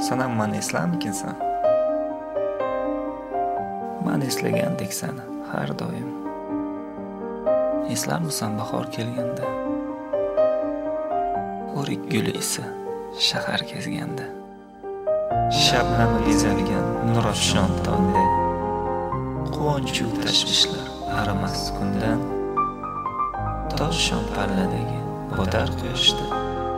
Sanam mani eslarmikinsan? Men eslagandek seni har doim. Eslarmisan bahor kelganda? O'rik guli isi shahar kezganda. Shabnami bezalgan nurafshon tongda. Quvonchu tashvishlar arimas kundan. Toshshon palladagi botar quyoshda.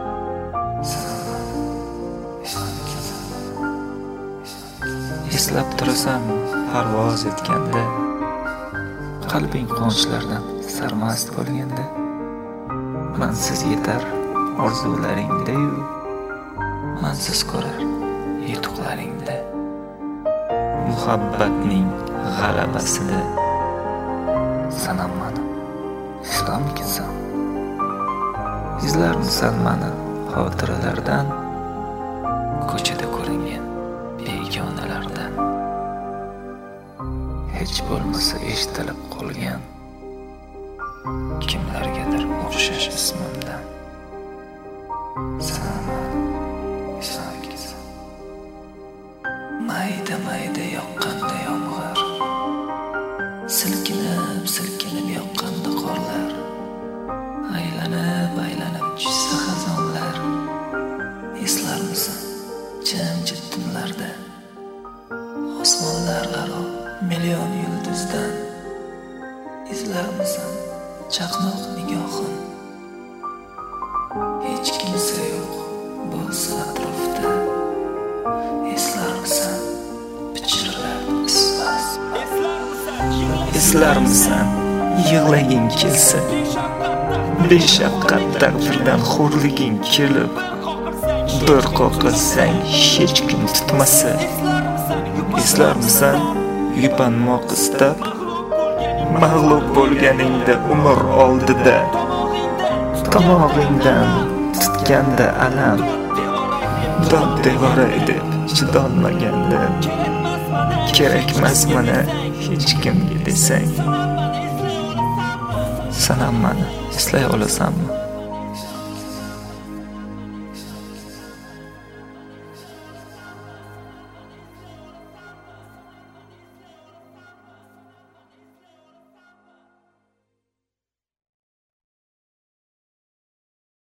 Eslab turasanmi parvoz etganda, qalbing quvonchlardan sarmast bo'lganda, mansiz yetar orzularingda-yu, mansiz ko'rar yutuqlaringda. Muhabbatning g'alabasida sanam mani eslarmikinsan? Izlarmisan mani xotiralardan, ko'chada ko'ringan begonalardan? Hech bo'lmasa eshitilib qolgan kimlargadir o'xshash ismimdan. Sanam mani eslarmikinsan? Mayda yoqqanda yomg'ir, silkinib yoqqanda qorlar, aylanib tushsa xazonlar. Eslarmisan jimjit tunlarda, osmonlar aro million yulduzdan? Izlarmisan chaqnoq nigohim, hech kimsa yo'q bo'lsa atrofda? Eslarmisan pichirlab islas? Eslarmisan yig'laging kelsa, beshafqat taqdirdan xo'rliging kelib, bir qoqilsang hech kim tutmasa? Eslarmisan yupanmoq istab, mag'lub bo'lganingda umr oldida, tomog'ingdan tutganda alam, dod devora deb chidolmaganda, kerakmas mana hech kimga desang, sanam mani eslay olasanmi?